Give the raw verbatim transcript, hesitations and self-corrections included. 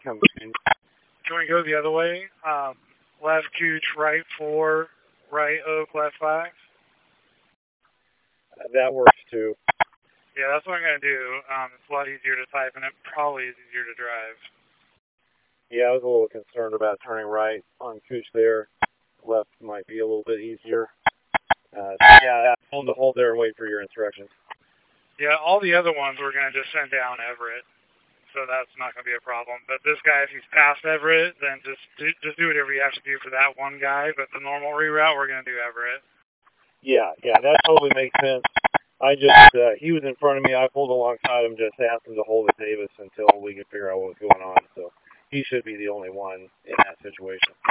Come in. Can we go the other way? Um, left Cooch, right four, right Oak, left five. That works too. Yeah, that's what I'm gonna do. Um, it's a lot easier to type, and it probably is easier to drive. Yeah, I was a little concerned about turning right on Cooch there. Left might be a little bit easier. Uh, yeah, hold the hold there and wait for your instructions. Yeah, all the other ones we're gonna just send down Everett, so that's not gonna be a problem. But this guy, if he's past Everett, then just do, just do whatever you have to do for that one guy. But the normal reroute, we're gonna do Everett. Yeah, yeah, that totally makes sense. I just, uh, he was in front of me. I pulled alongside him, just asked him to hold at Davis until we could figure out what was going on. So he should be the only one in that situation.